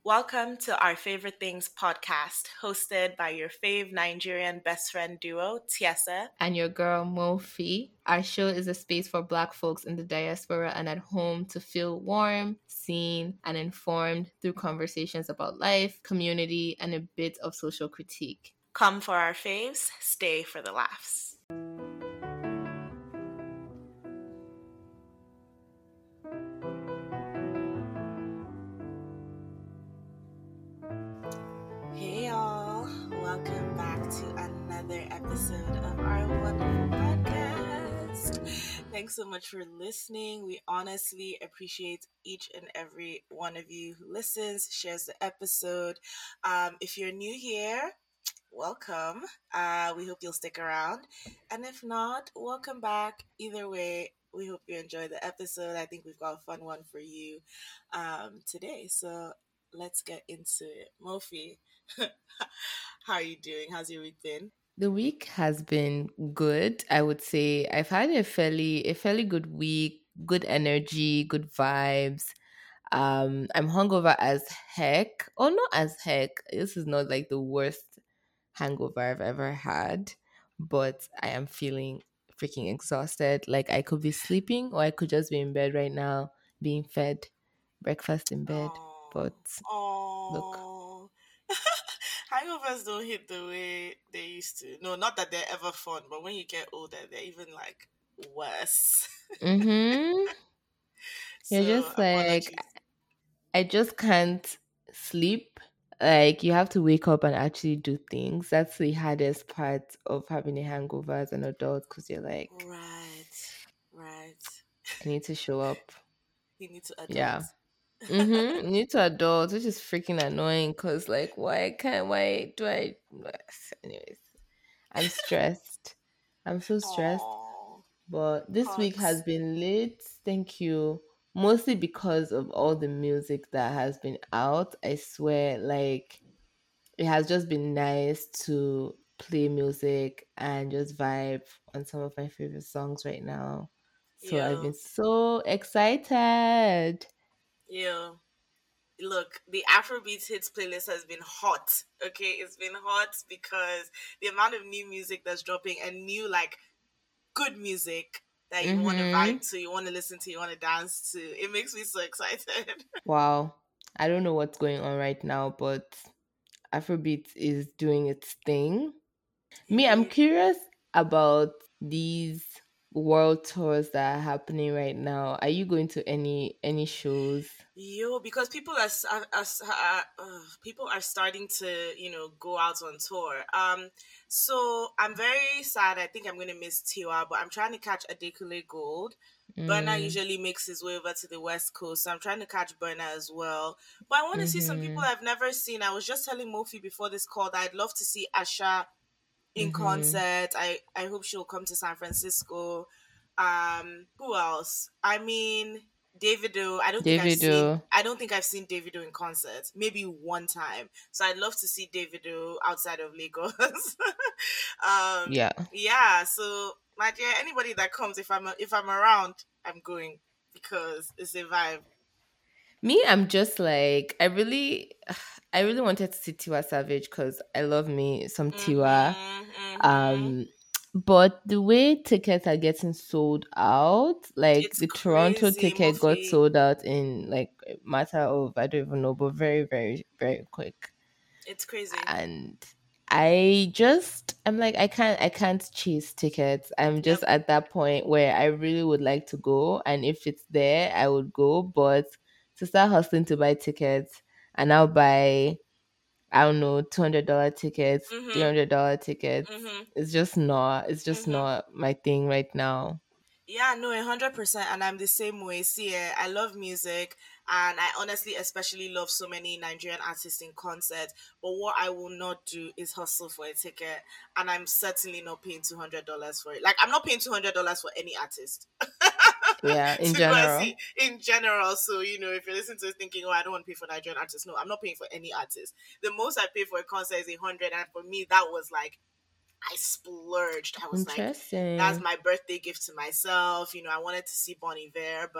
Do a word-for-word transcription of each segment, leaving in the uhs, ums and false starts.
Welcome to our Favorite Things podcast, hosted by your fave Nigerian best friend duo, Tiesa. And your girl Mofi. Our show is a space for Black folks in the diaspora and at home to feel warm, seen, and informed through conversations about life, community, and a bit of social critique. Come for our faves, stay for the laughs. Hey y'all, welcome back to another episode of our wonderful podcast. Thanks so much for listening. We honestly appreciate each and every one of you who listens, shares the episode. Um, if you're new here, welcome. Uh, we hope you'll stick around. And if not, welcome back. Either way, we hope you enjoy the episode. I think we've got a fun one for you um, today. So let's get into it. Mofi, how are you doing? How's your week been? The week has been good. I would say I've had a fairly a fairly good week, good energy, good vibes. Um, I'm hungover as heck. Or not as heck. This is not like the worst hangover I've ever had, but I am feeling freaking exhausted. Like I could be sleeping or I could just be in bed right now being fed breakfast in bed. Oh, But look, oh. Hangovers don't hit the way they used to. No, not that they're ever fun, but when you get older, they're even like worse. mm-hmm. You're So just like apologies. I just can't sleep. Like you have to wake up and actually do things. That's the hardest part of having a hangover as an adult because you're like, Right, right. I need to show up. You need to adult. Yeah. Mm-hmm. New to adults, which is freaking annoying because, like, why can't, why do I? Anyways, I'm stressed. I'm so stressed. Oh, But this week has hugs. been lit. Thank you. Mostly because of all the music that has been out. I swear, like, it has just been nice to play music and just vibe on some of my favorite songs right now. So I've Yo, been so excited. yo. Look, the Afrobeats hits playlist has been hot. Okay, it's been hot because the amount of new music that's dropping and new like good music that you want to Mm-hmm. vibe to, you want to listen to, you want to dance to. It makes me so excited. Wow. I don't know what's going on right now, but Afrobeat is doing its thing. Me, I'm Indeed. curious about these world tours that are happening right now. Are you going to any any shows? Yo, because people are, s- are, are, s- are uh, people are starting to you know go out on tour. Um, so I'm very sad. I think I'm gonna miss Tiwa, but I'm trying to catch Adekule Gold. Burna Mm, usually makes his way over to the West Coast, so I'm trying to catch Burna as well. But I want to see some people mm-hmm. I've never seen. I was just telling Mofi before this call that I'd love to see Asha in Mm-hmm. concert. I I hope she'll come to San Francisco. Um, who else? I mean, Davido. I don't think I've seen. Davido. I don't think I've seen Davido in concert. Maybe one time. So I'd love to see Davido outside of Lagos. um, Yeah. yeah. So my dear, anybody that comes, if I'm if I'm around, I'm going because it's a vibe. Me, I'm just like I really I really wanted to see Tiwa Savage because I love me some Tiwa. Mhm. Mhm. Um, but the way tickets are getting sold out, like It's the Toronto crazy, ticket got Muffy. sold out in like a matter of I don't even know, but very, very, very quick. It's crazy. And I just I'm like I can't I can't chase tickets. I'm just Yep. at that point where I really would like to go, and if it's there, I would go. But to start hustling to buy tickets and I'll buy I don't know, two hundred dollar tickets, three Mhm. hundred dollar tickets. Mhm. It's just not. It's just Mhm. not my thing right now. Yeah, no, a hundred percent, and I'm the same way. See, eh, I love music, and I honestly, especially love so many Nigerian artists in concert. But what I will not do is hustle for a ticket, and I'm certainly not paying two hundred dollars for it. Like, I'm not paying two hundred dollars for any artist Yeah, in to go and see general. in general. So, you know, if you're listening to this thinking, "Oh, I don't want to pay for Nigerian artists," no, I'm not paying for any artist. The most I pay for a concert is a hundred, and for me, that was like I splurged. I was like, that's Interesting. my birthday gift to myself. You know, I wanted to see Bonnie Iver, but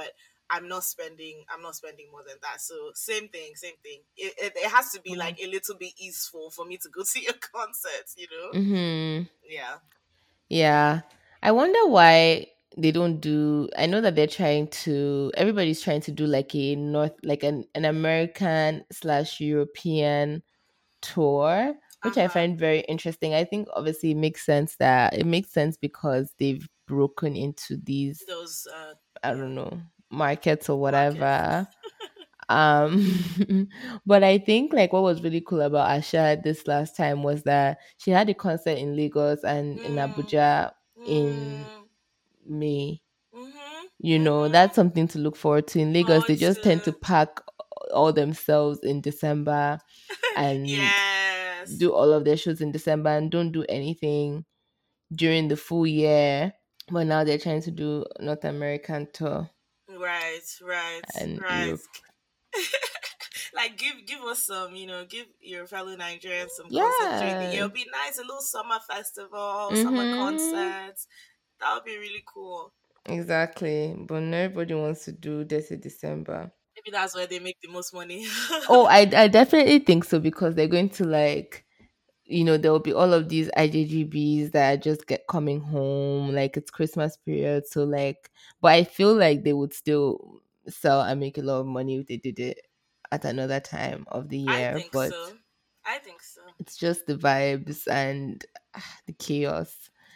I'm not spending I'm not spending more than that. So same thing, same thing. It, it, it has to be like a little bit easeful for me to go to your concert, you know? Mm-hmm. Yeah. Yeah. I wonder why they don't do I know that they're trying to everybody's trying to do like a North like an, an American slash European tour, which I Uh-huh. find very interesting. I think obviously it makes sense that it makes sense because they've broken into these Those uh I yeah, don't know markets or markets. whatever. Um, but I think like what was really cool about Asha this last time was that she had a concert in Lagos and in Mm, Abuja in mm, May. mm-hmm, You know, mm-hmm. that's something to look forward to. In Lagos, Forward they just tend to to pack all themselves in December and yes. do all of their shows in December and don't do anything during the full year. But now they're trying to do North American tour Right, right, and right. Europe. Like give give us some, you know, give your fellow Nigerians some concerts during the year. Yeah. It'll be nice, a little summer festival, summer Mm-hmm. concerts. That would be really cool. Exactly. But not everybody wants to do this in December. Maybe that's where they make the most money. Oh, I, I definitely think so because they're going to like you know, there will be all of these I J G Bs that just get coming home, like it's Christmas period. So like, but I feel like they would still sell and make a lot of money if they did it at another time of the I year. think But so. I think so. it's just the vibes and ah, the chaos.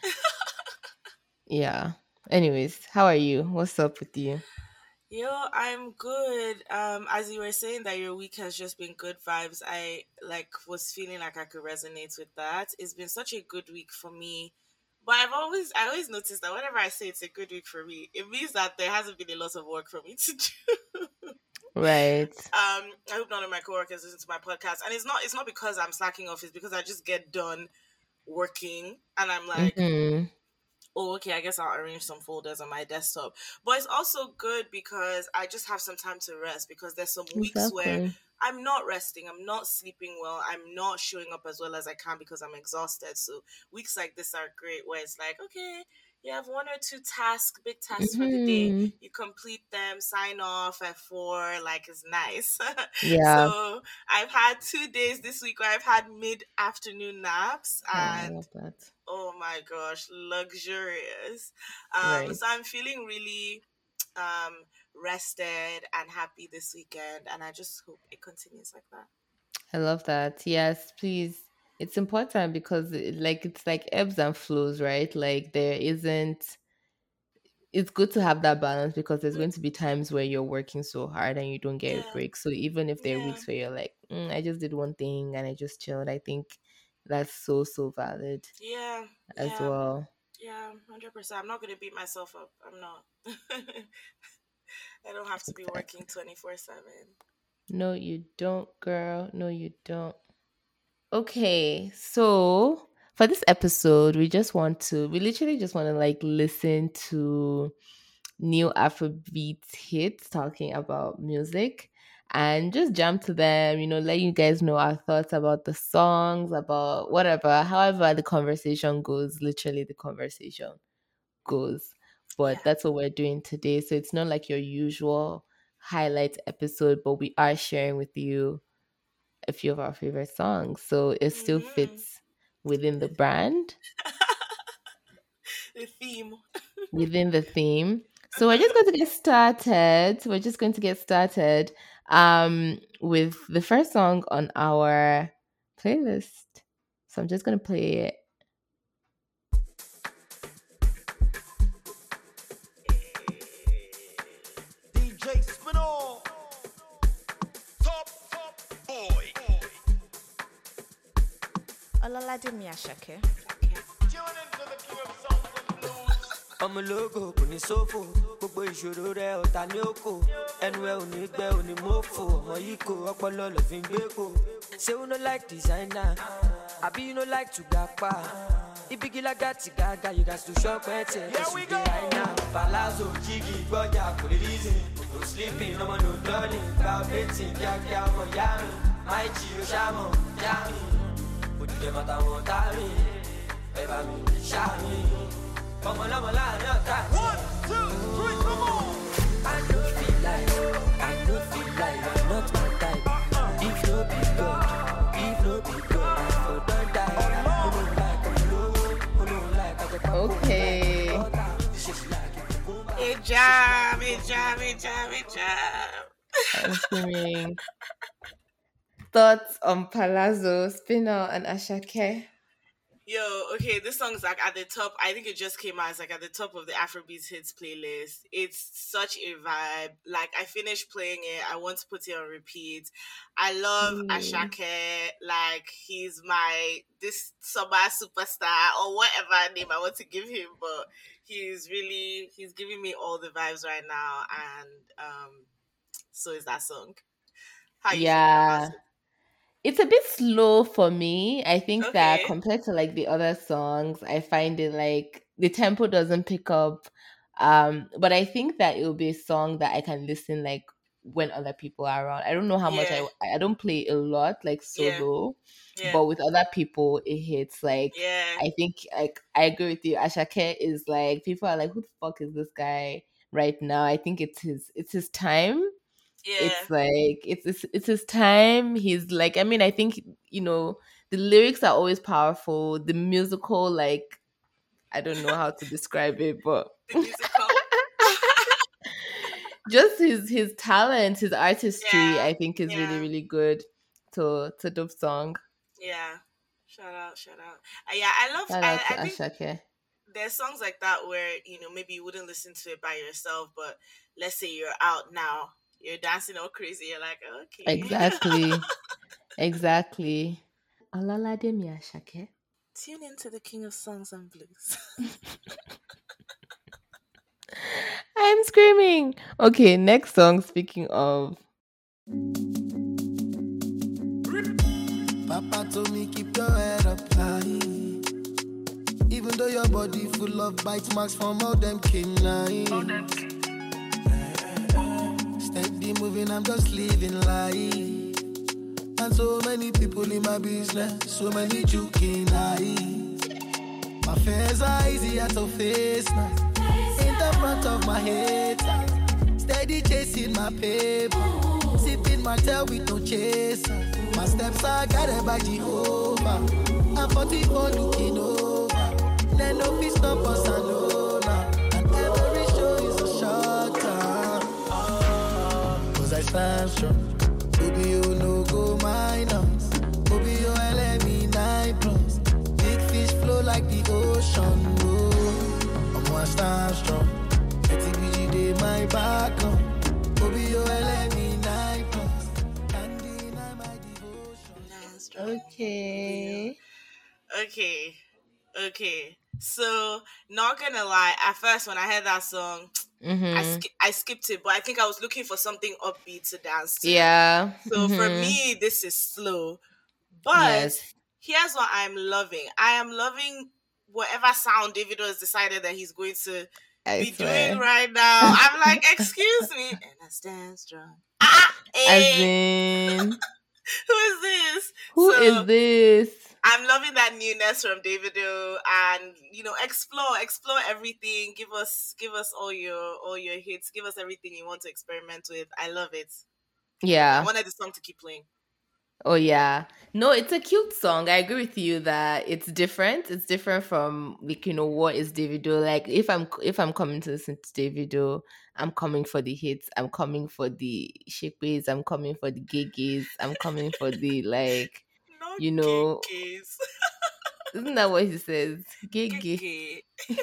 Yeah. Anyways, how are you? What's up with you? Yo, I'm good. Um, as you were saying that your week has just been good vibes, I like was feeling like I could resonate with that. It's been such a good week for me. But I've always I always noticed that whenever I say it's a good week for me, it means that there hasn't been a lot of work for me to do. Right. Um, I hope none of my coworkers listen to my podcast. And it's not it's not because I'm slacking off, it's because I just get done working and I'm like, Mm-hmm. oh, okay, I guess I'll arrange some folders on my desktop. But it's also good because I just have some time to rest because there's some weeks where Exactly. I'm not resting, I'm not sleeping well, I'm not showing up as well as I can because I'm exhausted. So weeks like this are great where it's like, okay, you have one or two tasks, big tasks for the day. Mm-hmm. You complete them, sign off at four, like it's nice. Yeah. So I've had two days this week where I've had mid afternoon naps Oh, I and love that. oh my gosh, luxurious. Um, Right. so I'm feeling really um rested and happy this weekend, and I just hope it continues like that. I love that. Yes, please. It's important because it, like it's like ebbs and flows, right? Like there isn't it's good to have that balance because there's Mm, going to be times where you're working so hard and you don't get a yeah, break. So even if there are yeah, weeks where you're like, mm, I just did one thing and I just chilled, I think that's so so valid yeah, as yeah, well. yeah, one hundred percent. I'm not gonna beat myself up. I'm not. I don't have to be working Exactly. twenty-four seven. No, you don't, girl. No, you don't. Okay, so for this episode, we just want to, we literally just want to like listen to new Afrobeat hits talking about music and just jump to them, you know, let you guys know our thoughts about the songs, about whatever, however the conversation goes, literally the conversation goes. Yeah. But that's what we're doing today. So it's not like your usual highlight episode, but we are sharing with you a few of our favorite songs. So it still Mm-hmm. fits within the brand, The theme. within the theme. So we're just going to get started. We're just going to get started um with the first song on our playlist. So I'm just going to play it. D J Spinall, top top boy. Ọlọ́ládé mi Àṣàkẹ́. Tune into the king of songs and blues. ọmọ ológo kò ní sófò gbogbo ìṣòro rẹ ọ̀tá ní òkò ẹnu ẹ ò ní gbẹ ò ní mọ́fò ọmọ yìí kò ọpọlọ lọ fi ń gbé kò ṣé you no like designer àbí you no like to gapa ibigi lágàtì gàgà you gats to shop ẹtẹ Here we go. designer palazzo jigi gbọjà kò lè reason no sleeping ọmọ no dulling gba updating kíákíá ọmọ yá mi máì jí o ṣàmọ̀ yá mi òdìdẹ mọ́ta wọn tá mi ẹ bá mi ṣá mi. One, two, three, come on. I know feel like Jam it, jam it, jam it, jam. I'm screaming. Thoughts on Palazzo, Spinner, and Ashake? Yo, okay, this song's like at the top. I think it just came out. It's like at the top of the Afrobeats hits playlist. It's such a vibe. Like I finished playing it. I want to put it on repeat. I love Mm. Ashake. Like he's my this summer superstar or whatever name I want to give him. But he's really he's giving me all the vibes right now, and um, so is that song. How you feeling Yeah. about it? It's a bit slow for me. I think that Okay. compared to like the other songs, I find it like the tempo doesn't pick up. Um, but I think that it will be a song that I can listen like when other people are around. I don't know how much Yeah. I I don't play a lot like Yeah. solo, Yeah. but with other people it hits. Like Yeah. I think like I agree with you. Ashake is like people are like, who the fuck is this guy right now? I think it's his it's his time. Yeah. It's like it's, it's it's his time. He's like, I mean, I think, you know, the lyrics are always powerful. The musical, like, I don't know how to describe it, but The musical. just his his talent, his artistry, Yeah, I think is really yeah. really good. To to dope song. Yeah. Shout out, shout out. Uh, yeah, I love Shout I, out to I think Ashake. there's songs like that where, you know, maybe you wouldn't listen to it by yourself, but let's say you're out now, you're dancing all crazy, you're like, okay. Exactly, exactly. Olalade mi Ashake. Tune into the King of Songs and Blues. I'm screaming. Okay, next song. Speaking of, Papa told me keep your head up high. Even though your body full of bite marks from all them canines. Steady moving, I'm just living life. And so many people in my business, so many joking eyes. My fears are easier to face now. In the front of my head, steady chasing my paper. Sipping my tail with no chaser. My steps are guided by Jehovah. I'm forty-four looking over. Let no peace stop us alone. And every show is a short time. Cause I stand strong. Baby, you no go minus. Baby, you let me nine plus. Big fish flow like the ocean. Oh, I'm one stand strong. T B G day my back on. Baby, you let me nine plus. Can't deny my devotion. Nice drum. okay. Okay. Okay. So, not gonna lie, at first when I heard that song, I Mm-hmm. sk- I skipped it, but I think I was looking for something upbeat to dance to. Yeah. So for mhm. me, this is slow. But Yes. here's what I'm loving. I am loving whatever sound Davido has decided that he's going to I be swear. doing right now. I'm like, excuse me. And I stand strong. Ah, As hey, in, who is this? who So, is this? I'm loving that newness from Davido, and you know, explore, explore everything. Give us, give us all your, all your hits. Give us everything you want to experiment with. I love it. I Yeah. wanted the song to keep playing. Oh yeah. No, it's a cute song. I agree with you that it's different. It's different from like, you know, what is Davido. Like if I'm if I'm coming to listen to Davido, I'm coming for the hits. I'm coming for the shakways. I'm coming for the gigs. I'm coming for the like, Not you know, gigs. isn't that what he says? Gigi. Gigi.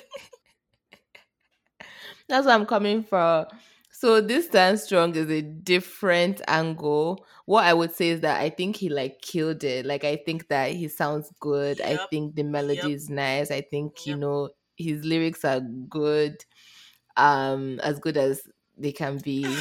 That's what I'm coming for. So this Dance Strong is a different angle. What I would say is that I think he like killed it. Like I think that he sounds good. I Yep. think the melody Yep. is nice. I think, you Yep. know, his lyrics are good. Um, as good as they can be.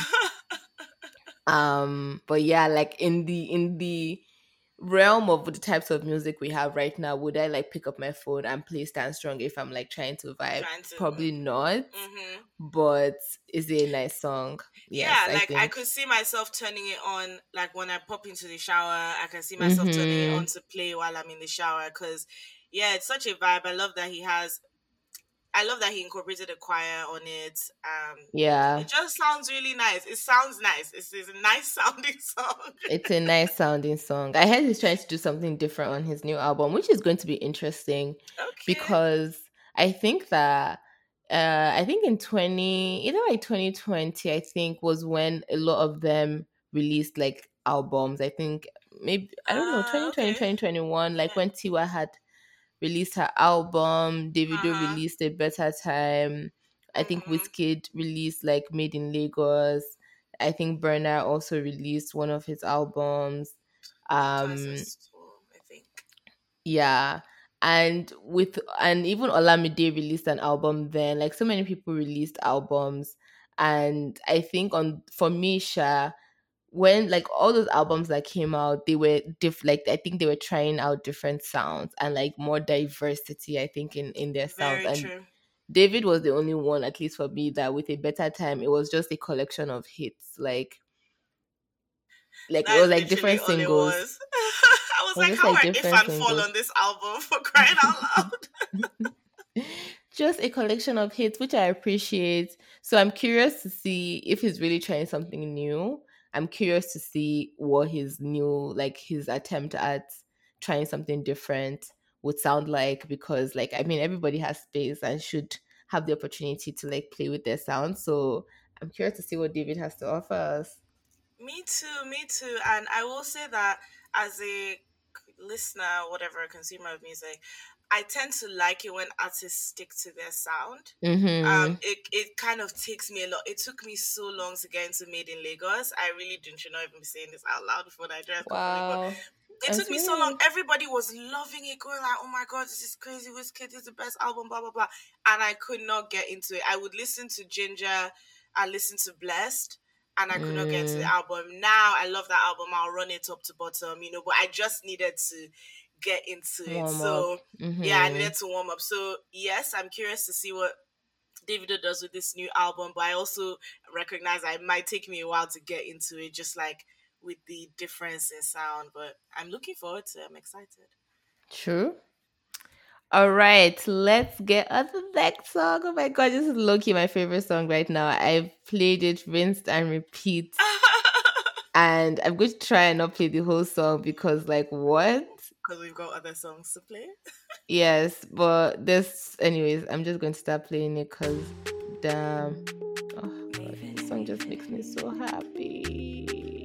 Um, but yeah, like in the in the realm of the types of music we have right now, would I like pick up my phone and play Stand Strong if I'm like trying to vibe? Trying to- Probably not. Mhm. But is it a nice song? Yes, yeah, I like I, think. could see myself turning it on, like when I pop into the shower. I can see myself turning it Mhm. on to play while I'm in the shower because, yeah, it's such a vibe. I love that he has. I love that he incorporated a choir on it. Um, Yeah, it just sounds really nice. It sounds nice. It's, it's a nice sounding song. it's a nice sounding song. I heard he's trying to do something different on his new album, which is going to be interesting Okay. because I think that uh I think in twenty either like twenty twenty, I think, was when a lot of them released like albums. I think maybe, I don't know, Ah, twenty twenty, okay. twenty twenty one, like Yeah. when Tiwa had released her album, Davido Uh-huh. released A Better Time. I think Mm-hmm. Wizkid released like Made in Lagos. I think Burner also released one of his albums. Um Platypus too, I think. yeah. And with and even Olamide released an album then. Like so many people released albums. And I think on for me, Sha, when like all those albums that came out, they were diff like I think they were trying out different sounds and like more diversity, I think, in in their sounds. Very And true. David was the only one, at least for me, that with A Better Time, it was just a collection of hits. Like like it That was is like literally different all it singles. was. I was It was like, just how like are If different and Fall singles. on this album for crying out loud? Just a collection of hits, which I appreciate. So I'm curious to see if he's really trying something new. I'm curious to see what his new, like his attempt at trying something different would sound like, because like I mean everybody has space and should have the opportunity to like play with their sound. So I'm curious to see what David has to offer us. Me too, me too. And I will say that as a listener, whatever, consumer of music, I tend to like it when artists stick to their sound. Um, Mm-hmm. it, it kind of takes me a lot. It took me so long to get into Made in Lagos. I really didn't should not even be saying this out loud before Nigerians come for me, but Wow. it I'm took me so long. sweet. Everybody was loving it, going like, "Oh my god, this is crazy! Wizkid is the best album." Blah blah blah, and I could not get into it. I would listen to Ginger, I listen to Blessed, and I could not get into the Mm, album. Now I love that album. I'll run it top to bottom, you know. But I just needed to get into it. warm up. So yeah, I Mm-hmm. needed to warm up. So yes, I'm curious to see what Davido does with this new album, but I also recognize that it might take me a while to get into it, just like with the difference in sound. But I'm looking forward to it. I'm excited. True. All right, let's get on the next song. Oh my god, this is low key my favorite song right now. I've played it, rinsed and repeat, and I'm going to try and not play the whole song because, like, what? Because we've got other songs to play. Yes, but this, anyways, I'm just going to start playing it because, damn, oh god, this song just makes me so happy.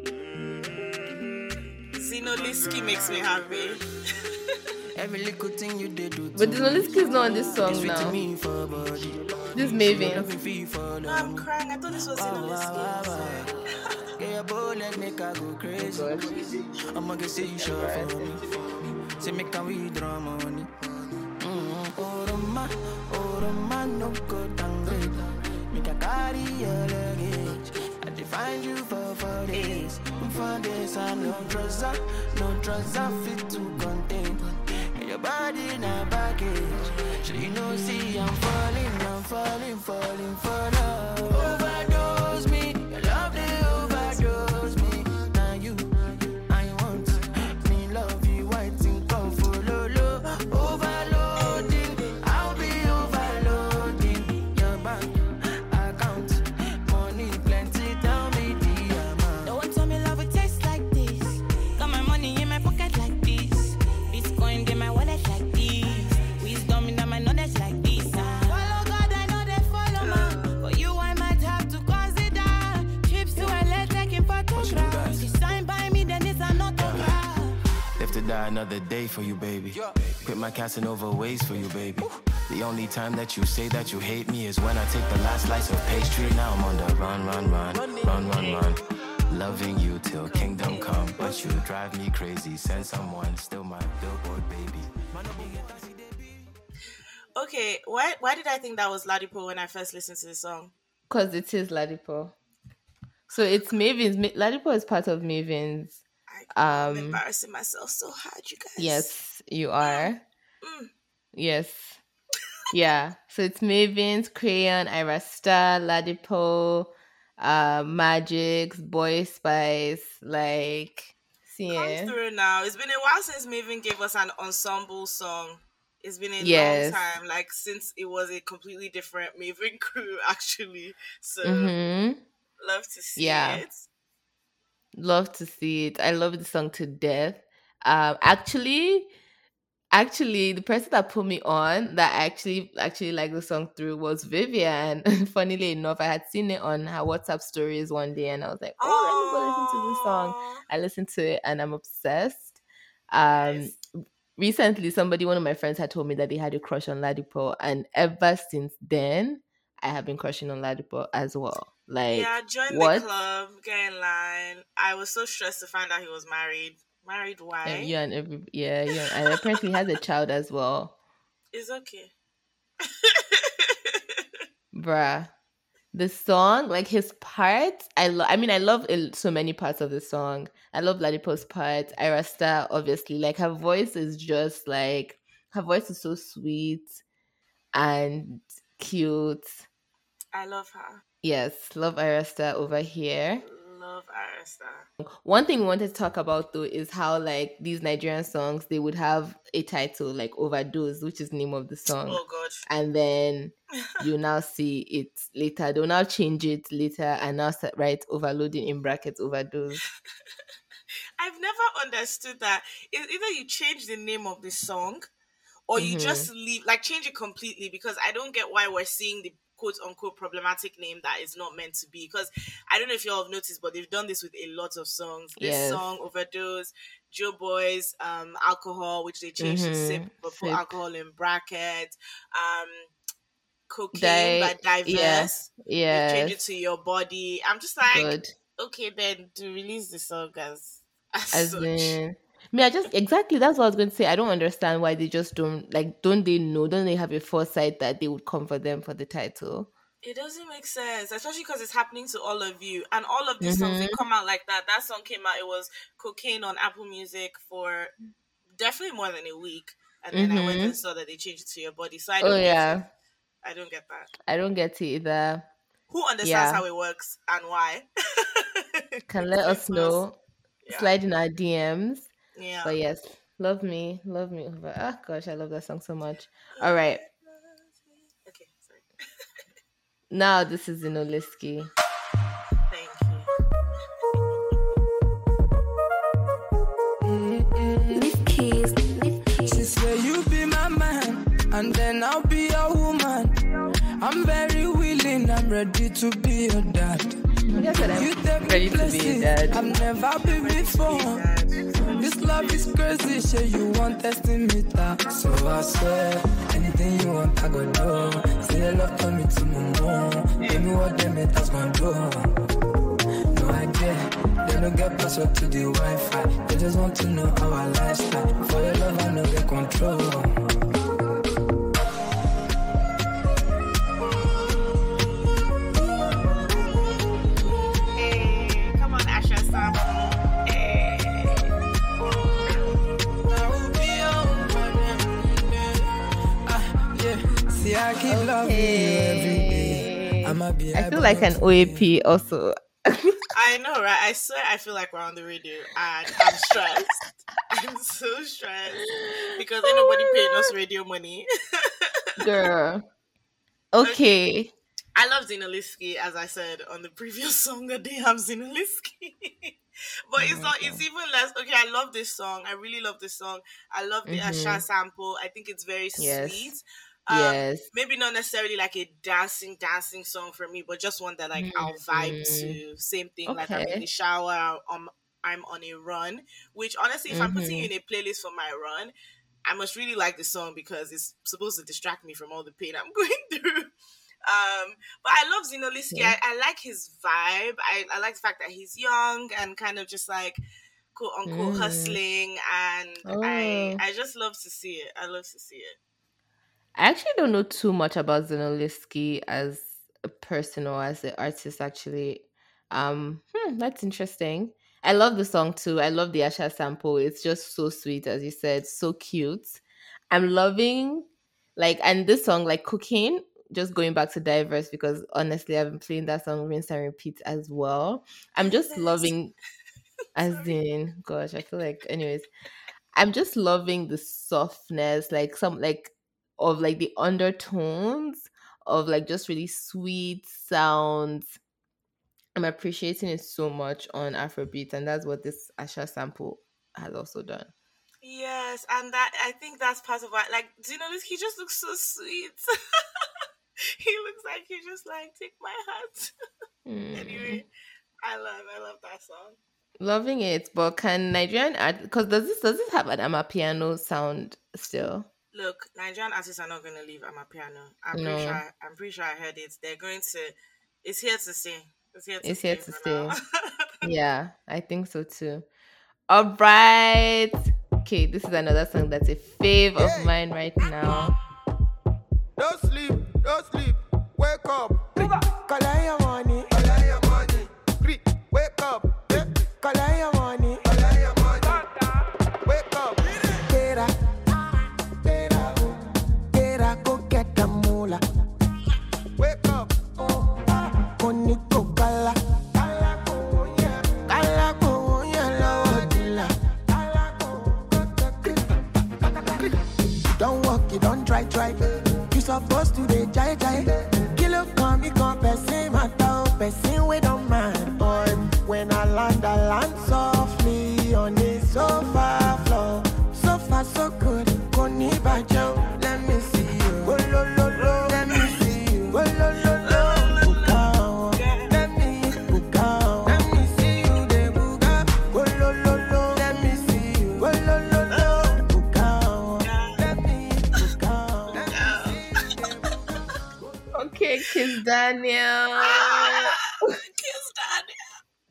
Zinoliski makes me happy. Every little thing you did do. But Dinoliski is not on this song now. Me for body. This is Maven. Feel for No, I'm crying. I thought this was Zinoliski. Get your bow leg, make I go crazy. God. I'ma get say you sure for me. Say make I withdraw money. Mm-hmm. Oh, the man, oh, the man, no go downgrade. Make I carry your luggage. I define you for four days. For days, I no trouser, no trouser fit to contain. Your body in a baggage. So you know, see, I'm falling, I'm falling, falling for love. Overdose me, your love they overdose me. Now you, I want me love you, I think come follow low. Overloading, I'll be overloading your bank account. Money plenty, tell me the amount. Don't tell me love it tastes like this. Got my money in my pocket like this. Bitcoin in my wallet like this. Wisdom in my knowledge like this. Ah. Follow God, I know they follow man. For you, I might have to consider trips to L A taking photographs. It's signed by me, then it's an autograph. Live to die another day for you, baby. Quit my Casanova ways for you, baby. The only time that you say that you hate me is when I take the last slice of pastry. Now I'm on the run, run, run, run, run, run. Loving you till kingdom come, but you drive me crazy. Send someone, still my billboard, baby. Okay, why why did I think that was Ladipo when I first listened to the song? Because it is Ladipo. So it's Maven's. Ma- Ladipo is part of Maven's. I, I'm Um, embarrassing myself so hard, you guys. Yes, you are. Mm. Yes. Yeah. So it's Maven's, Crayon, Irasta, Ladipo, uh, Magix, Boy Spice, like, see, Come yeah. through now. It's been a while since Maven gave us an ensemble song. It's been a Yes. long time, like since it was a completely different Maven crew, actually. So Mm-hmm. love to see Yeah. it. Love to see it. I love the song to death. Um, actually, Actually, the person that put me on that I actually actually like the song through was Vivian. Funnily enough, I had seen it on her WhatsApp stories one day, and I was like, "Oh, let me go listen to this song." Oh, I listened to it, and I'm obsessed. Um, nice. recently, somebody, one of my friends, had told me that they had a crush on Ladipo, and ever since then, I have been crushing on Ladipo as well. Yeah, Like, join the what? club, get in line. I was so stressed to find out he was married. Married? Uh, Why? you and every yeah, you and, and apparently he has a child as well, It's okay. bruh. The song, like his parts, I love. I mean, I love il- so many parts of the song. I love Ladipo's part. Irasta, obviously, like her voice is just like her voice is so sweet and cute. I love her. Yes, love Irasta over here. Love Arista. One thing we wanted to talk about though is how like these Nigerian songs they would have a title like Overdose, which is the name of the song, Oh God. and then you now see it later. They'll now change it later and now set- write overloading in brackets overdose. I've never understood that. It's either you change the name of the song or you Mhm. just leave, like change it completely, because I don't get why we're seeing the quote unquote problematic name that is not meant to be. Because I don't know if you all have noticed, but they've done this with a lot of songs. This Yes. song, Overdose, Joe Boys, um, Alcohol, which they changed to Sip, Mhm. but put Sip. alcohol in brackets. Um, Cocaine Di- by yeah, Diverse. They change it yes, to Your Body. I'm just like, good. okay, then to release the song as, as, As such. in, me, I just exactly that's what I was going to say. I don't understand why they just don't like. Don't they know? Don't they have a foresight that they would come for them for the title? It doesn't make sense, especially because it's happening to all of you. And all of these songs, they Mhm. come out like that. That song came out, it was Cocaine on Apple Music for definitely more than a week. And then I went Mhm. and saw that they changed it to Your Body. So I don't Oh get yeah, it. I don't get that. I don't get it either. Who understands Yeah, how it works and why? can let us Explain to us. know. Yeah. Slide in our D Ms. Yeah. But yes, love me, love me over. Ah, gosh, I love that song so much. All right, Okay, sorry. now this is Zinoliski. Thank you. She say you be my man, and then I'll be your woman. I'm very willing, I'm ready to be your dad. Yes, and You I'm take me ready to be places dead. I've never been before. This love is crazy, say you want testing me that. So I swear, anything you want, I go do. Say your love to me to my mom. Tell me what them haters gon' do. No idea, they don't get password to the Wi-Fi. They just want to know our lifestyle. For your love, I know they control. Hey, come on, Asha Sample. Hey. See, I keep loving you every day. I'ma be I feel like an O A P also. I know, right? I swear I feel like we're on the radio and I'm stressed. I'm so stressed because ain't nobody paying us radio money. Girl. Okay. I love Zinaliski, as I said on the previous song, A Day I'm Zinaliski. But it's not, it's even less. Okay, I love this song. I really love this song. I love the Asha Mhm. sample. I think it's very Yes. sweet. Um, Yes. maybe not necessarily like a dancing, dancing song for me, but just one that like I'll vibe to. Same thing, like I'm in Okay. the shower, um, I'm on a run. Which honestly, if I'm putting you Mhm. in a playlist for my run, I must really like the song because it's supposed to distract me from all the pain I'm going through. Um, but I love Zinoliski. Yeah. I, I like his vibe. I, I like the fact that he's young and kind of just like quote unquote Mm. hustling, and I Oh. I just love to see it. I love to see it. I actually don't know too much about Zinoliski as a person or as an artist actually. Um, hmm, that's interesting. I love the song too. I love the Asha sample. It's just so sweet, as you said, so cute. I'm loving like and this song, like Cocaine, just going back to Diverse because honestly I've been playing that song rinse and repeat as well. I'm just Diverse. loving as Sorry. in gosh, I feel like anyways. I'm just loving the softness, like some like of like the undertones of like just really sweet sounds. I'm appreciating it so much on Afrobeat, and that's what this Asha sample has also done. Yes, and that I think that's part of why. Like, do you know this? He just looks so sweet. He looks like he just like take my heart. Mm. Anyway, I love, I love that song. Loving it, but can Nigerian art because does this does this have an amapiano sound still? Look, Nigerian artists are not going to leave Amapiano. I'm pretty No, sure. I'm pretty sure I heard it. They're going to. It's here to stay. It's here to it's here stay to for now. stay. Yeah, I think so too. All right. Okay, this is another song that's a fave of mine right now. Don't sleep, don't sleep. Wake up. Collect your money. Collect your money. Creep, wake up. Eh. Collect your money. Collect your money. Wake up. Get up. Get up. Get up. Go get the moolah. Wake up. Koni kokala. Kala konya. Kala konya lo dila. Don't walk, you don't try, try. You supposed to be jai jai. Kilo come, you come, person matter, person we don't mind. But when I land, I land softly on the sofa floor. So far, so good. Koni bajo, let me see you. Oh, lo, lo, lo. Let me see you. Oh, lo, lo, lo. Bukao. Let me bukao. Let me see you, de buka. Oh, lo, lo, lo. Let me see you. Oh, lo, lo, lo. Bukao. Let me bukao. Let me see you, de buka. Okay, Kiss Daniel. Kiss Daniel.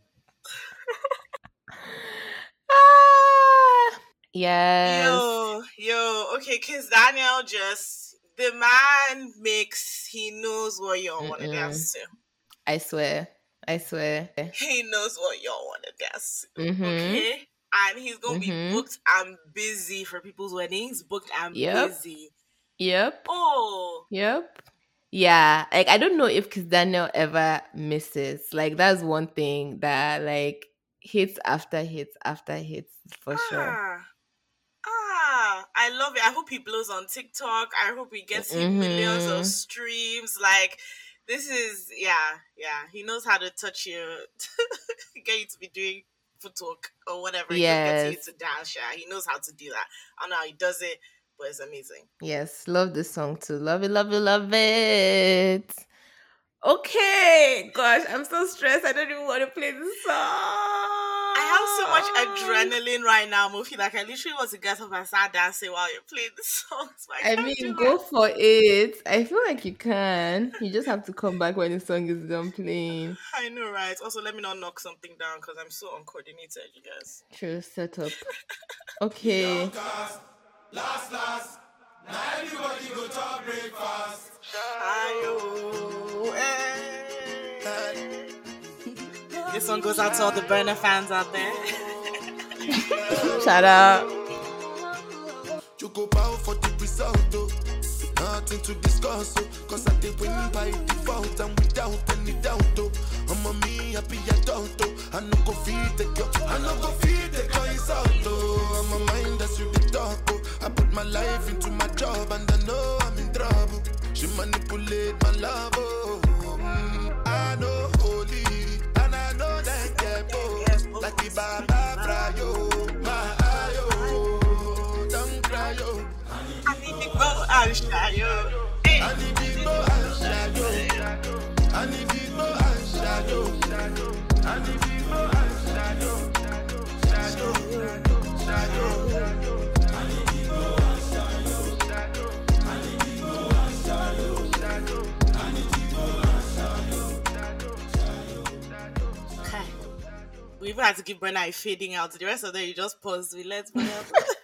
Ah, yes. Yo, yo. Okay, Kiss Daniel just the man makes. He knows what y'all want to Mm-mm. dance to. I swear. I swear. He knows what y'all want to dance to. Mm-hmm. Okay, and he's gonna Mhm. be booked and busy for people's weddings. Booked and Yep. busy. Yep. Oh, Yep. Yeah. Like I don't know if Kiss Daniel ever misses. Like that's one thing that like hits after hits after hits for sure. ah, ah. I love it. I hope he blows on TikTok. I hope he gets him millions of Mhm. streams. Like this is yeah, yeah. He knows how to touch you, get you to be doing footwork or whatever. He just gets you Yes. to dance. Yeah, he knows how to do that. I don't know how he does it, but it's amazing. Yes. Love this song too. Love it, love it, love it. Okay. Gosh, I'm so stressed. I don't even want to play this song. I have so much adrenaline right now, Mufi. Like I literally want to get up and start dancing while you're playing the songs. But I, I can't mean, do go that. for it. I feel like you can. You just have to come back when the song is done playing. I know, right? Also, let me not knock something down because I'm so uncoordinated, you guys. True setup. Okay. Last, last. Now everybody go to breakfast. Ayo, eh. This one goes out to all the Burner fans out there. Shout out. You go bow for the result, oh. Nothing to discuss, oh. Cause I did win by default and without any doubt, oh. I'm a me happy adult, oh. I no go feed the girl, I no go feed the girl is out, oh. I'm a mind that's you the talk, oh. I put my life into my job and I know I'm in trouble. She manipulate my love, oh. Mm, I know holy, and I know that get both. Like the Baba Frayo, my ayo, don't cry, yo. I need to go and shy yo. Hey. I need to go and shadow. I need to go and shadow. I need to go and shadow. Shadow, shadow. I need to go and shadow. I need to go and shadow. I need to go and shadow. Okay. We even had to give Brenna a fading out. The rest of them, you just pause. We let Brenna.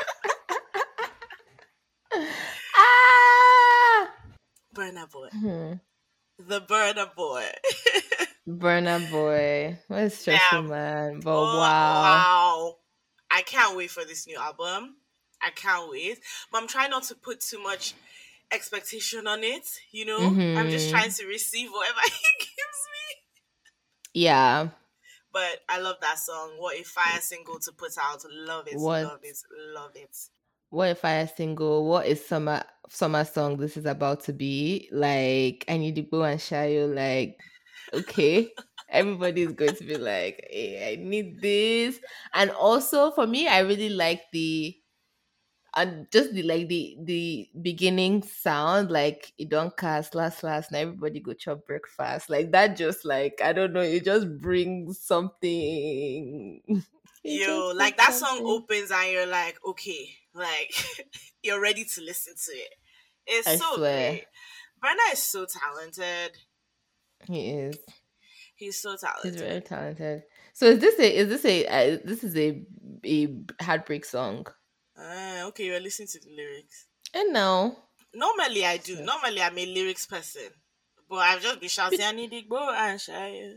Ah! Burner boy. Hmm. The Burner boy. Burner Boy. What a stressful Damn. man. But Oh, wow. wow. I can't wait for this new album. I can't wait. But I'm trying not to put too much expectation on it, you know? I'm just Mhm. trying to receive whatever he gives me. Yeah. But I love that song. What a fire single to put out. Love it, What love it, love it. what if I single? What is summer summer song this is about to be? Like I need to go and show you like okay. Everybody's going to be like, hey, I need this. And also for me, I really like the and just the like the the beginning sound, like it don't cast last last and everybody go chop breakfast, like that, just like I don't know, it just brings something. It Yo, just like brings that song something. opens and you're like, okay, like you're ready to listen to it. It's I so swear. great. Brenna is so talented. He is. He's so He's talented. very talented. So is this a is this a uh, this is a a heartbreak song? Ah, okay, you're listening to the lyrics. And now Normally I do. Sure. Normally I'm a lyrics person. But I've just been shouting, I need to go and shy.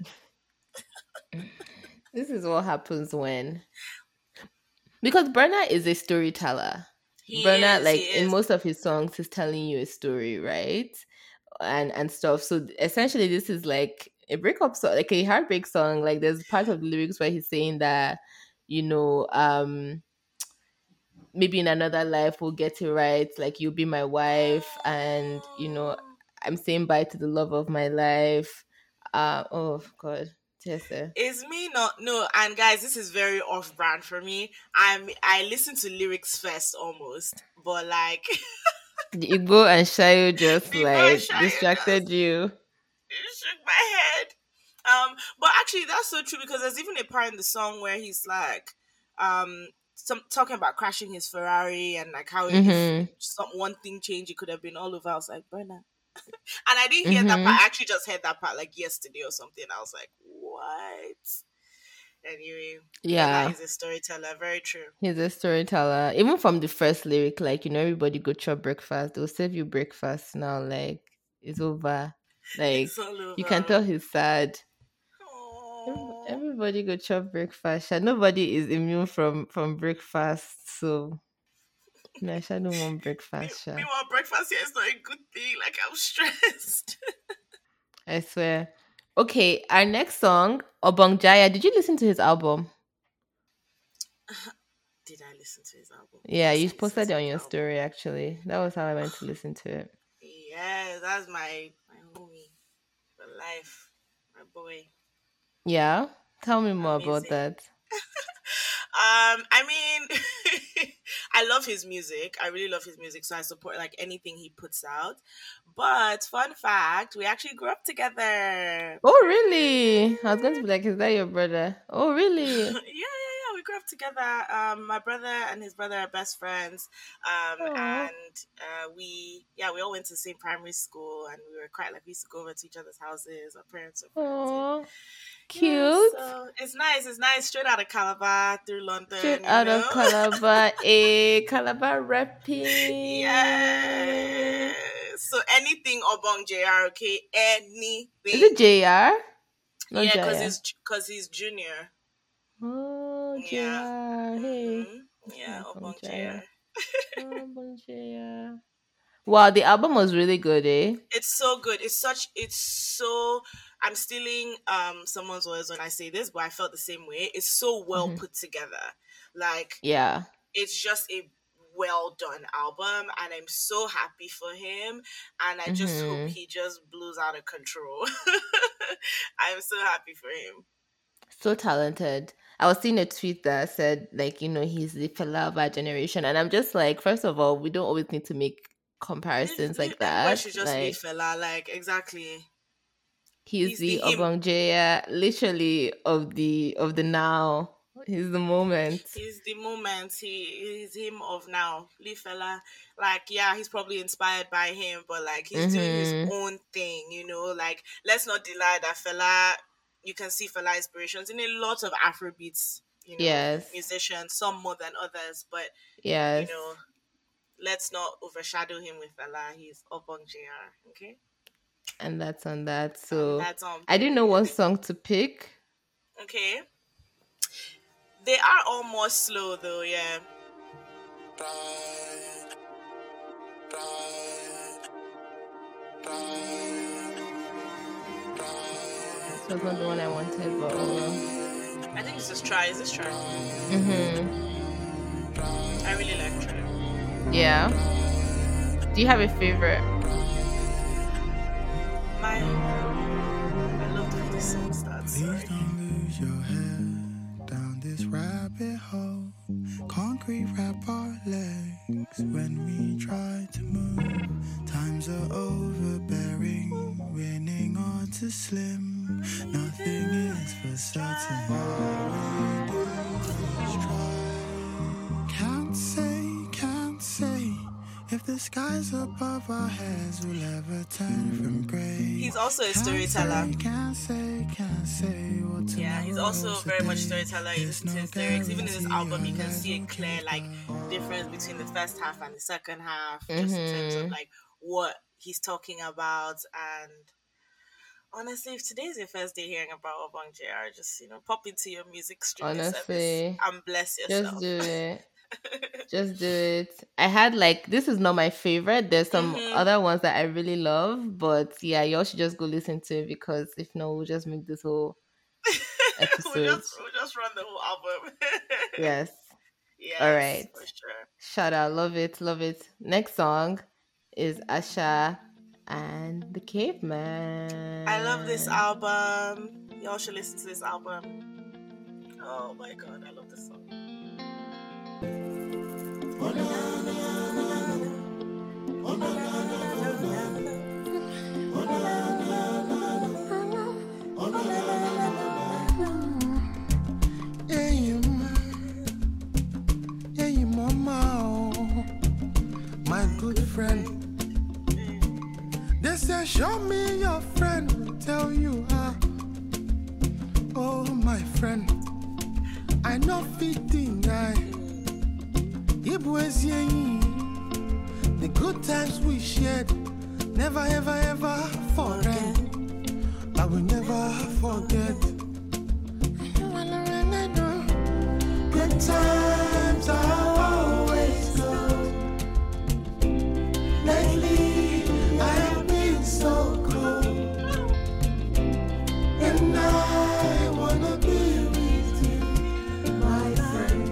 this is what happens when, because Brenna is a storyteller. He Brenna, is, like he in is. most of his songs, he's telling you a story, right? And and stuff. So essentially, this is like a breakup song, like a heartbreak song. Like there's part of the lyrics where he's saying that, you know, um, maybe in another life we'll get it right. Like you'll be my wife, and you know, I'm saying bye to the love of my life. Uh oh God, yes, sir. It's me not no, and guys, this is very off brand for me. I'm I listen to lyrics first almost, but like You go and Shayo just Before I like Shayo distracted you. it shook my head. Um, but actually that's so true because there's even a part in the song where he's like, um, some talking about crashing his Ferrari and like how Mhm. if some one thing changed, it could have been all over. I was like, Brenna. And I didn't hear that Mhm. part. I actually just heard that part like yesterday or something. I was like, what? Anyway, Yeah. Bella is a storyteller. Very true. He's a storyteller. Even from the first lyric, like, you know, everybody go chop breakfast. They'll serve you breakfast now. Like, it's over. Like, It's all over. you can tell he's sad. Every- Aww. Everybody go chop breakfast. Sha, nobody is immune from from breakfast. So, me, I sha don't want breakfast. Sha. Meanwhile, breakfast here is not a good thing. Like, I'm stressed. I swear. Okay, our next song, Obong Jaya. Did you listen to his album? Did I listen to his album? Yeah, Yes, you I listened posted it to on his your album. story, actually. That was how I went to listen to it. Yeah, that's my my homie for life, my boy. Yeah? Tell me more about Amazing. that. Um, I mean, I love his music. I really love his music, so I support like anything he puts out. But fun fact, we actually grew up together. Oh, really? I was going to be like, is that your brother? Oh, really? yeah, yeah, yeah. We grew up together. Um, my brother and his brother are best friends. Um, Aw. and uh, we, yeah, we all went to the same primary school, and we were quite like we used to go over to each other's houses. Our parents were friends. Oh, Yeah, cute. so it's nice. It's nice. Straight out of Calabar through London. Straight you out know? of Calabar. Eh, Calabar repping. Yeah. So anything Obong J R, okay? Anything. Is it J R? Not yeah, because Jaya. he's because he's junior. Oh, Yeah. J R. Hey. Mhm. Yeah, Obong Obong J Jaya. R. Obong J R. Wow, the album was really good, eh? It's so good. It's such. It's so. I'm stealing um someone's words when I say this, but I felt the same way. It's so well Mhm. put together. Like Yeah. it's just a well done album, and I'm so happy for him. And I just Mhm. hope he just blows out of control. I'm so happy for him. So talented. I was seeing a tweet that said, like, you know, he's the fella of our generation. And I'm just like, first of all, we don't always need to make comparisons like Everybody that. should just be Like, fella. Like exactly. he's, He's the the him. Obong Jaya, literally of the of the now. He's the moment. He's the moment. He is him of now. Lee fella. Like, yeah, he's probably inspired by him, but like he's doing his Mhm. own thing, you know. Like, let's not deny that fella. You can see fella inspirations in a lot of Afrobeats, you know, Yes. musicians, some more than others, but Yes. you know, let's not overshadow him with fella. He's Obong J R, okay? And that's on that. And So that's on. I didn't know what song to pick. Okay. They are all more slow though, yeah. This was not the one I wanted, but oh well. I think this is Try. Is this Try? Mm-hmm. I really like Try. Yeah. Do you have a favorite? My, I love the way this song starts. Please Sorry. don't lose your head down this rabbit hole. Concrete wrap our legs. things when we try to move. Times are overbearing, winning or to slim. Nothing is for certain. All we do is try. Can't say, can't say if the skies above our heads will ever turn from grey. He's also a storyteller. Can't say, can't say what Yeah, he's also very much storyteller in his lyrics. Even in this album, you can see a clear like difference between the first half and the second half, just in terms of like what he's talking about. And honestly, if today's your first day hearing about Obong J R, just you know, pop into your music streaming Honestly, service and bless yourself. Just do it. Just do it. I had like this is not my favorite. There's some Mhm. other ones that I really love, but yeah, y'all should just go listen to it because if not, we'll just make this whole episode. we'll, just, we'll just run the whole album. Yes. Yes. All right. For sure. Shout out. Love it. Love it. Next song is Asha and the Caveman. I love this album. Y'all should listen to this album. Oh my god, I love this song. Hey, hey, mama, oh, my good friend. They say, show me your friend, will tell you how. Oh, my friend, I know fit deny. The good times we shared, never ever ever forget. I will never forget. Good times are always good. Lately I have been so cold, and I wanna be with you, my friend.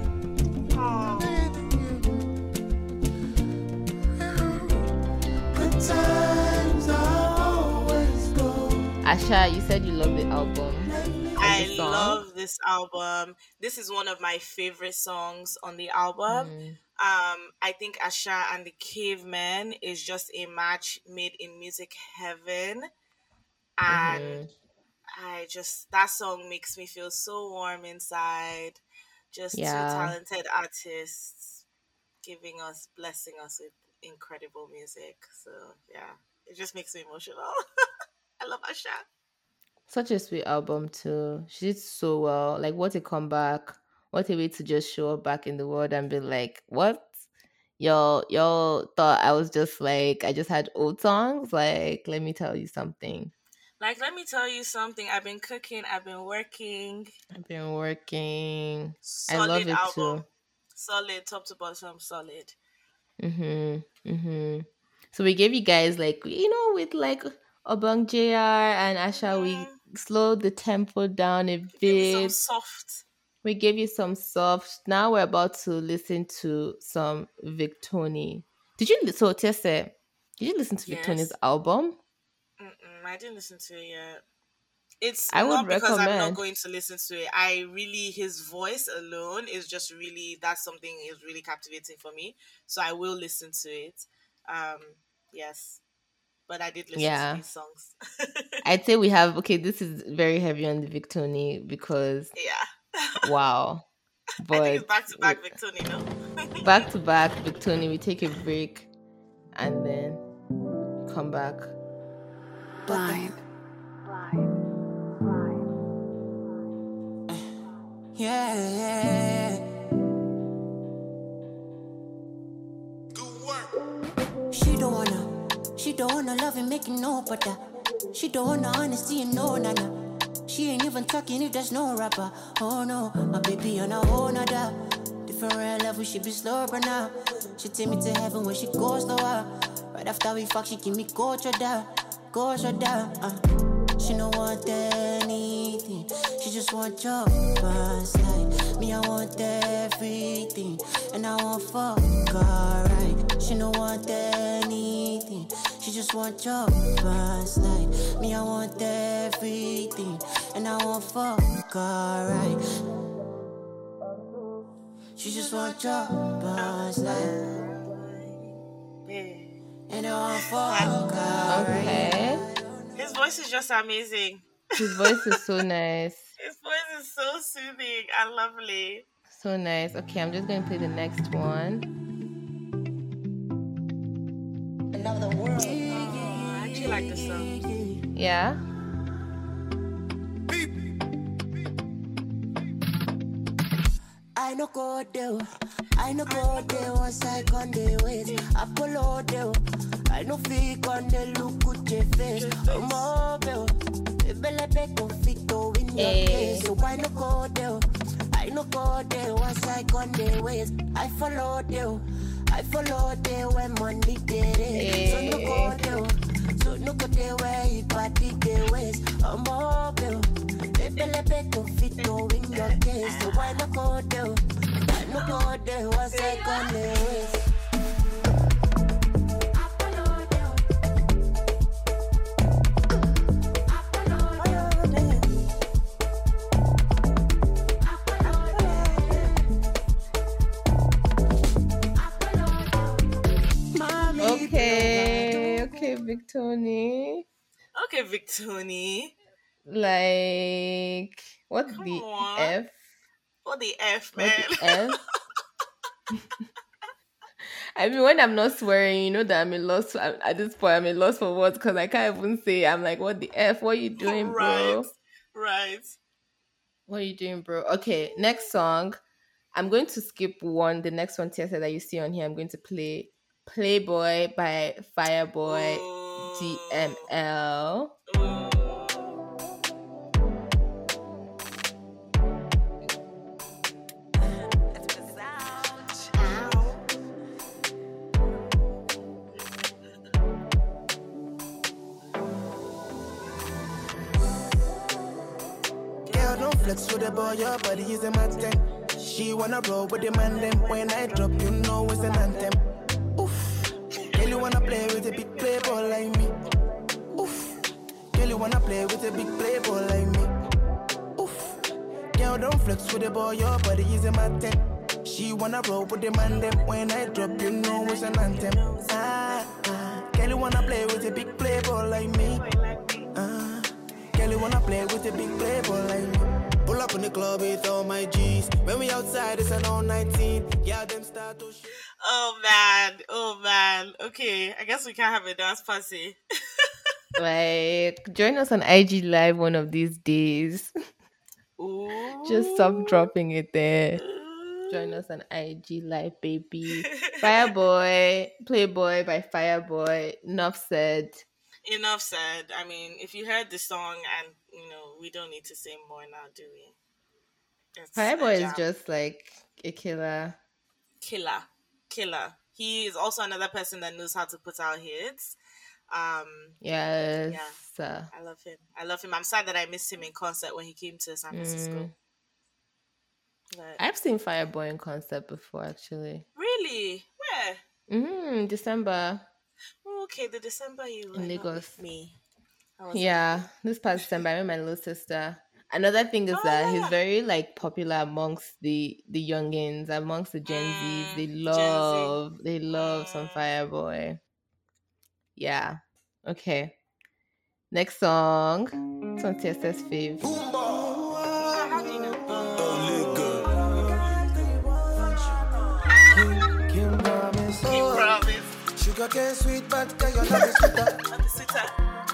Good times are always good. Asha, you said you love the album. I the song? love this album. This is one of my favorite songs on the album. Mm. Um, I think Asha and the Caveman is just a match made in music heaven. And Mhm. I just, that song makes me feel so warm inside. Just Yeah. two talented artists giving us, blessing us with incredible music. So, yeah, it just makes me emotional. I love Asha. Such a sweet album too. She did so well. Like what a comeback. What a way to just show up back in the world and be like, what? Y'all y'all thought I was just like I just had old songs? Like, let me tell you something. Like, let me tell you something. I've been cooking. I've been working. I've been working. Solid I love it album. too. Solid, top to bottom, solid. Mhm. Mhm. So we gave you guys like you know with like Obong J R and Asha, we Mhm. slowed the tempo down a Give me some bit. soft. We gave you some soft. Now we're about to listen to some Victoni. Did you li- so Tessa? Did you listen to Victoni's Yes. album? Mm-mm, I didn't listen to it yet. It's I would not because I'm not recommend. going to listen to it. I really, his voice alone is just really, that's something is really captivating for me. So I will listen to it. Um, yes. But I did listen Yeah. to these songs. I'd say we have okay. This is very heavy on the Victoni because Yeah. wow. I think But it's back to back we- Victoni, no? back to back Victoni. We take a break and then come back. Blind. Yeah, yeah, She don't wanna, she don't wanna love and make it no better. She don't wanna honesty and no nana. She ain't even talking if there's no rapper. Oh no, my baby on a whole nother. Different real level, she be slow right now. She take me to heaven when she goes slower. Right after we fuck, she give me gold down, gold down. Uh. She don't want anything. She just want your past life. Me, I want everything. And I want fuck alright. She don't want anything. She just want your past life. Me, I want everything. And I want fuck alright. She just want your past life. Okay. His voice is just amazing. His voice is so nice. His voice is so soothing and lovely. So nice. Okay, I'm just going to play the next one. Another world. Oh, I actually like this song. Yeah. I no go there, I no go there once I on the ways. Apollo there, I no fake on the look with your face. Mobile, bella back of fit to win your case. So I no go there, I no go there once I on the ways. I follow there, I follow there when money get it. So no go there, so no go there where he party the ways. Mobile. Bella back of fit to win your case. So why not go there? Why not go there? What's I gonna waste? Okay, okay, Victoni. Okay, Victoni. Like, what Come the on. F? What the F, What man? the F? I mean, when I'm not swearing, you know that I'm in loss. I'm, at this point, I'm in loss for words because I can't even say. I'm like, what the F? What are you doing, bro? Right. Right. What are you doing, bro? Okay, next song. I'm going to skip one. The next one, Tia said that you see on here, I'm going to play Playboy by Fireboy Ooh. D M L. Ooh. Girl, don't flex with the boy, your body is a master. She wanna roll with the man them. When I drop, you know it's an anthem. Oof. Girl, you wanna play with a big playboy like me. Oof. Girl, you wanna play with a big playboy like me. Oof. Girl, don't flex with the boy, your body is a matter. She wanna roll with the man them. When I drop, you know it's an anthem. Ah, ah. Girl, you wanna play with a big playboy like me. Ah. Girl, you wanna play with a big playboy like me. Pull up in the club with all my G's. When we outside, it's an all nineteen. Yeah, them start to shit. Oh man, oh man. Okay, I guess we can have a dance party. Like, join us on I G Live one of these days. Ooh. Just stop dropping it there. Join us on I G Live, baby. Fireboy, Playboy by Fireboy. Enough said. Enough said. I mean, if you heard the song, and you know, we don't need to say more now, do we? It's a Fireboy is jam. just like a killer. killer, killer. He is also another person that knows how to put out hits. Um, Yes. Yeah. uh, I love him. I love him. I'm sad that I missed him in concert when he came to San Francisco. Mm. But I've seen Fireboy in concert before, actually. really, where? Mm, December. Oh, okay, the December you were In not Lagos. with me. I was Yeah, this past December, I met my little sister. Another thing is Oh, that yeah, he's yeah. very like popular amongst the the youngins, amongst the Gen Zs. Mm, They Gen Z. love, they love some Mm. Fireboy. Yeah. Okay. Next song. It's on T S S fave. Ah, how do you know? Kim promise, King oh. Promise. Sugar cane sweet, but girl, your love is sweeter. On the sitter.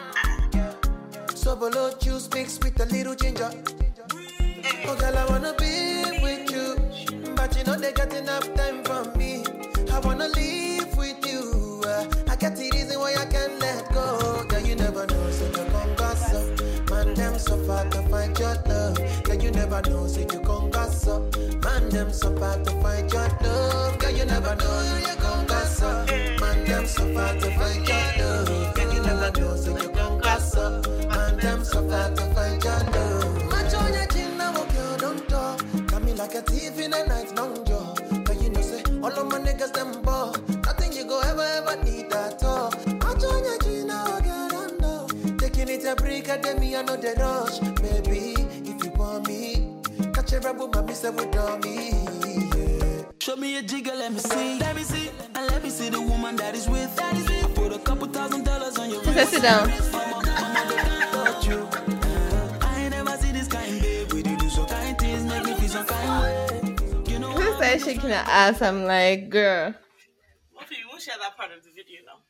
So below juice mixed with a little ginger. Oh girl, I wanna be with you, but you know they got enough time from me. I wanna live with you. Uh, I got the reason why I can't let go. Girl, you never know, so you gon' gossip. Man, them so far to find your love. Girl, you never know, so you gon' gossip. Man, them so far to find your love. Girl, you never know, so you gon' gossip. Man, them so far to find your love. Girl, you never know, so you gon' gossip. Man, them so far to find your love. Match on your chin, now girl, don't talk. Got me like a thief in the night, long jaw. But you know, say, all of my niggas, them ball. Nothing you go ever, ever need at all. Match on your chin, now girl, don't talk. Taking it a break, at me, I know the rush. Baby, if you want me, catch a rebel, mommy, say, with me. Yeah. Show me a jigger, let me see. Let me see. And let me see the woman that is with. That is with. I put a couple thousand Set it down. I never see this kind, babe. We do so kind things, make me feel so kind. You know, She started shaking her ass. I'm like, girl. Muffy, you won't share that part of the video now.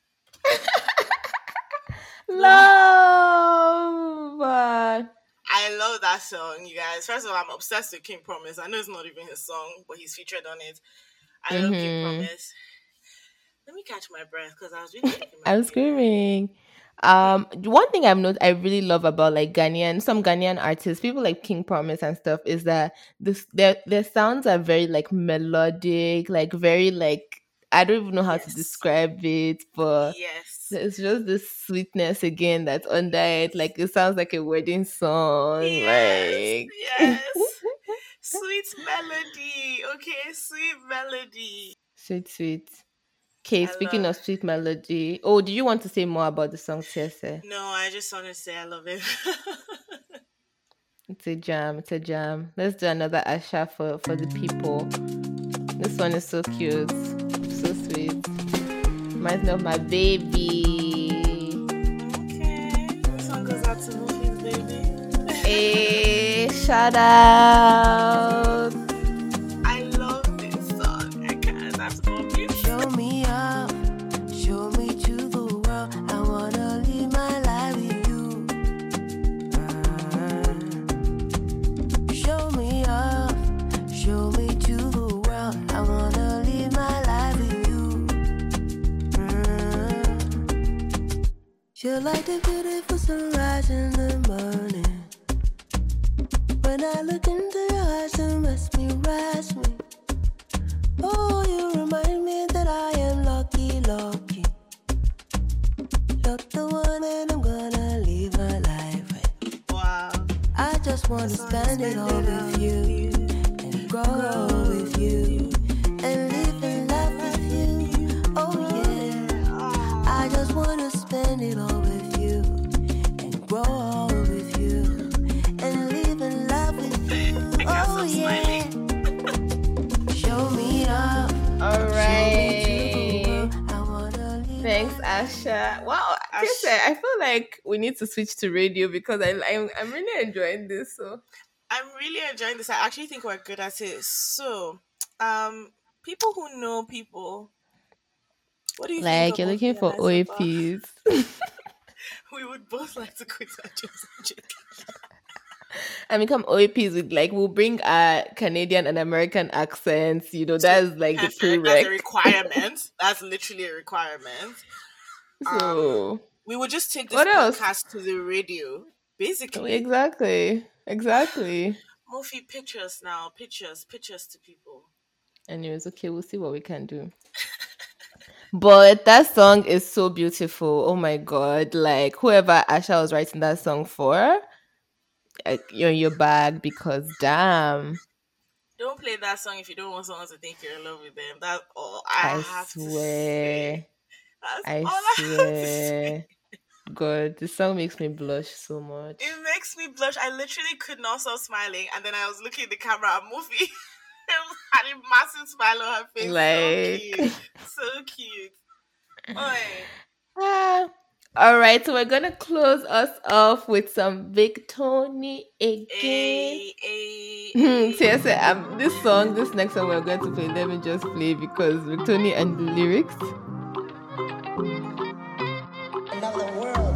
Love. I love that song, you guys. First of all, I'm obsessed with King Promise. I know it's not even his song, but he's featured on it. I love King Mhm. Promise. Let me catch my breath because I was really taking my I'm breath. screaming. Um, one thing I've noticed I really love about like Ghanaian, some Ghanaian artists, people like King Promise and stuff, is that this their their sounds are very like melodic, like very like I don't even know how to Yes. describe it, but Yes. it's just this sweetness again that's under it. Like it sounds like a wedding song. Yes. Like Yes. Sweet melody. Okay, sweet melody. sweet, sweet. Okay, I speaking love- of sweet melody. Oh, do you want to say more about the song, Tiese? No, I just want to say I love it. It's a jam. It's a jam. Let's do another Asha for, for the people. This one is so cute. So sweet. Reminds me of my baby. Okay. This song goes out to movies, baby. Hey, shout out. I love this song. I can't. That's obvious. show me up, show me to the world. I wanna live my life with you. Uh, show me up, show me to the world. I wanna live my life with you. Uh, you're like the beautiful sunrise in the morning. When I look into your eyes, you mesmerize me. Oh, you remind me that I am lucky, lucky. You're the one and I'm gonna live my life with. Wow. I just wanna spend it all with you and grow with you and live in life with you. Oh yeah, I just wanna spend it all with you and grow with you and live in life with you. got Oh some yeah, show me up. All right. I wanna live Thanks, Asha. Wow, Ash- Tiese, I feel like we need to switch to radio because I, I'm, I'm really enjoying this. So I'm really enjoying this. I actually think we're good at it. So, um, people who know people, what do you think? like of you're looking Muffy for and I so far? O A Ps. We would both like to quit our jobs and joke. and become O A Ps with like we'll bring our Canadian and American accents. You know, that's like the Perfect. That's a prereq. requirement. That's literally a requirement. So We would just take this What else? podcast to the radio, basically. exactly, exactly. Muffy, pictures now. Pictures, pictures to people. Anyways, okay, we'll see what we can do. But that song is so beautiful. Oh my god! Like whoever Asha was writing that song for, like, you're in your bag because damn, Don't play that song if you don't want someone to think you're in love with them. That's all I, I have to swear, say. That's I all I have to say. swear. God, this song makes me blush so much. It makes me blush. I literally could not stop smiling, and then I was looking at the camera at Muffy. Had a massive smile on her face. Like- so cute. So cute. Oi. Ah. All right, so we're gonna close us off with some Vic Tony again. Ay, ay, Hmm, ay. seriously, um, this song, this next song we're going to play, let me just play because Victoni and the lyrics. another world.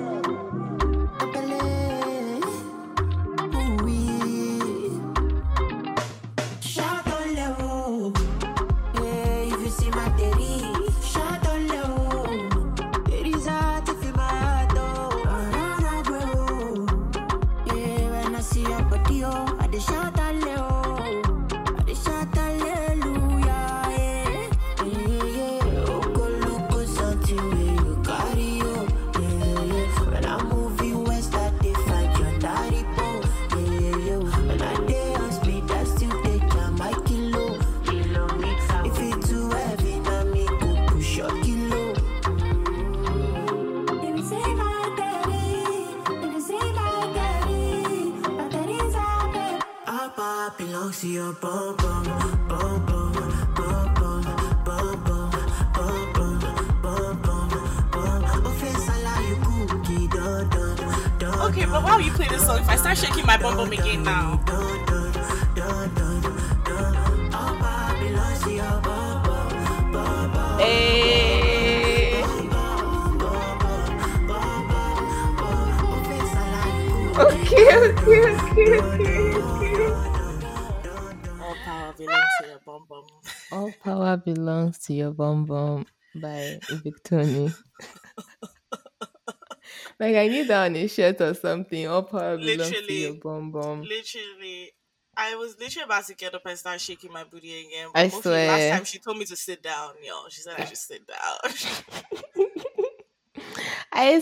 Shout on low. Yeah, if you see my daddy, shout on low. It is hard to feel my heart, though. Around, bro. Yeah, when I see your body, oh, I dey shout on low. I dey shout hallelujah, yeah. Yeah, yeah. Oko loko something, Okay, but while you play this song, if I start shaking my bum bum again now. Hey. Okay, okay, okay, okay, okay. All power belongs to your bum bum. All power belongs to your bum bum by Victoni. Like I need that on a shirt or something. All power belongs to your Literally, bum bum. literally. I was literally about to get up and start shaking my booty again. I But mostly last swear. time she told me to sit down, yo. She said I should sit down. I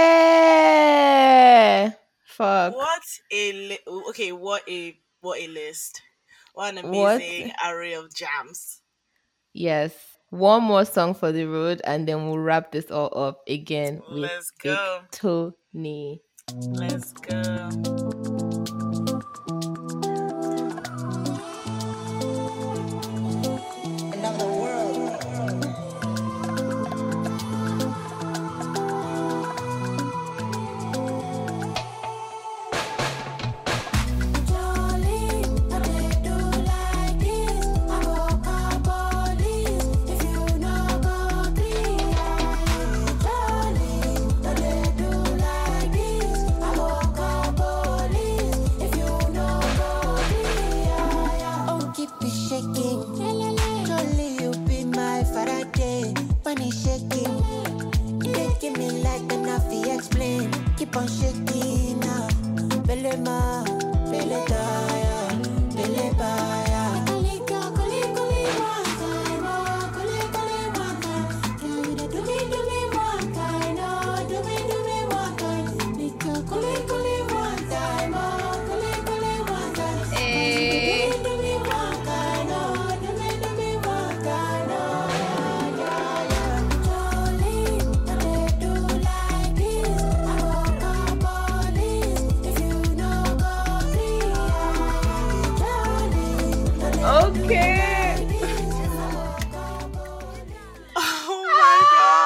swear. Fuck. What a li- okay, what a what a list. What an What? amazing array of jams. Yes. One more song for the road and then we'll wrap this all up again with Let's go. Victoni. Let's go. Oh, keep it shaking. Surely you be my Faraday when it's shaking. You dey give me like the Nafi explain. Keep on shaking now. Belema, beletaya, belebaya. Hey. Okay. Oh my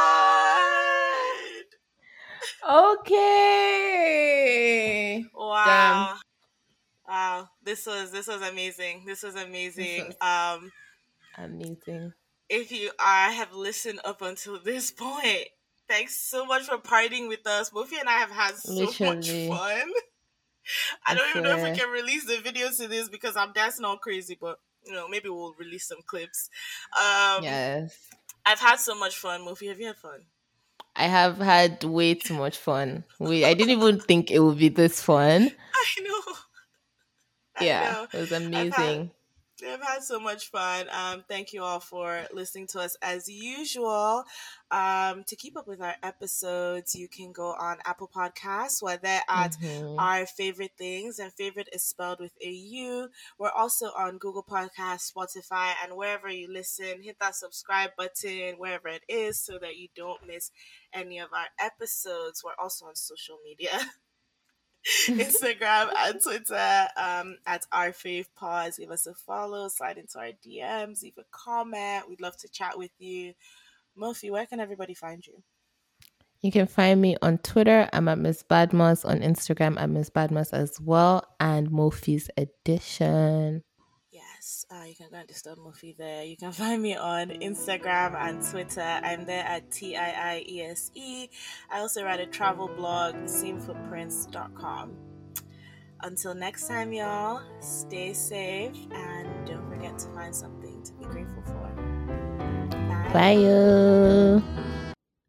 god. Okay. Wow. Wow. This was this was amazing. This was amazing. was- Um Amazing. if you are have listened up until this point, thanks so much for partying with us. Mofi and I have had so Literally. much fun. I I don't even know if we swear. can release the video to this because I'm dancing all crazy, but you know, maybe we'll release some clips. Um Yes. I've had so much fun. Mofi, have you had fun? I have had way too much fun. We I didn't even think it would be this fun. I know. I Yeah. know. It was I've had, amazing. I've had so much fun. Um, thank you all for listening to us as usual. Um, to keep up with our episodes, you can go on Apple Podcasts, where they're at Mhm. our favorite things, and favorite is spelled with a U. We're also on Google Podcasts, Spotify, and wherever you listen. Hit that subscribe button wherever it is so that you don't miss any of our episodes. We're also on social media. Instagram and Twitter um, at our fave pause. Give us a follow, slide into our D Ms, leave a comment. We'd love to chat with you. Mofi, where can everybody find you? You can find me on Twitter. I'm at Miss Badmus. On Instagram, I'm Miss Badmus as well. And Mofi's Edition. Yes, uh, you can go and disturb Mofi there. You can find me on Instagram and Twitter. I'm there at T I I E S E. I also write a travel blog, same footprints dot com. Until next time, y'all, stay safe and don't forget to find something to be grateful for. Bye. Bye.